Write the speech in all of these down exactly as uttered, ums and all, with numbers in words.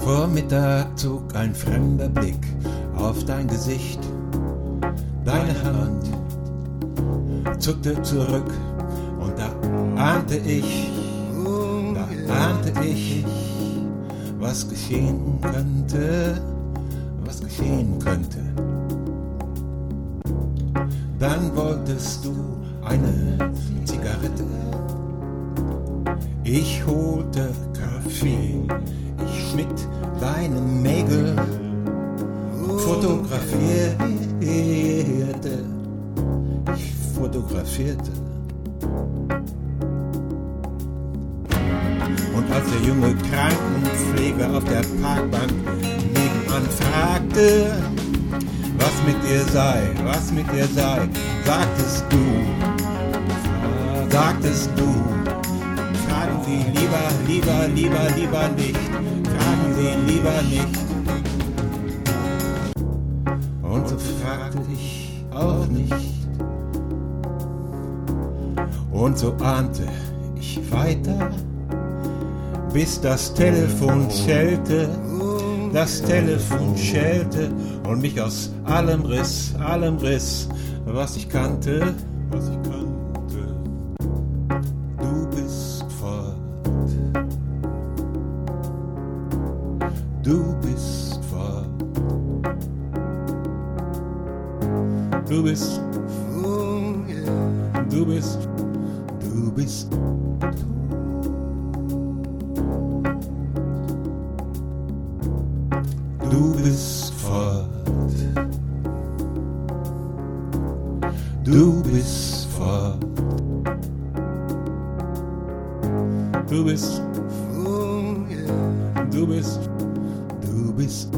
Vor Mittag zog ein fremder Blick auf dein Gesicht. Deine Hand zuckte zurück und da ahnte ich, da ahnte ich, was geschehen könnte, was geschehen könnte. Dann wolltest du eine Zigarette. Ich holte Kaffee, ich schnitt deine Nägel, fotografierte, ich fotografierte. Und als der junge Krankenpfleger auf der Parkbank nebenan fragte, was mit dir sei, was mit dir sei, sagtest du, sagtest du, fragen Sie lieber, lieber, lieber, lieber nicht, fragen Sie lieber nicht. Und so fragte ich auch nicht. Und so ahnte ich weiter, bis das Telefon schellte, das Telefon schellte und mich aus allem riss, allem riss, was ich kannte, was ich kannte. Du bist fort, du bist fort, du bist, du bist, du bist. Du bist fort, du bist fort, du bist, du bist, du bist,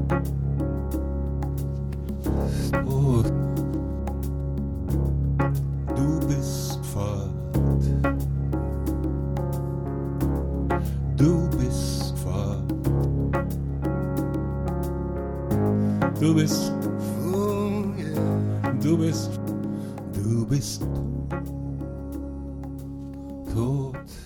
oh, du bist fort, du bist fort. Du bist, du bist, du bist tot.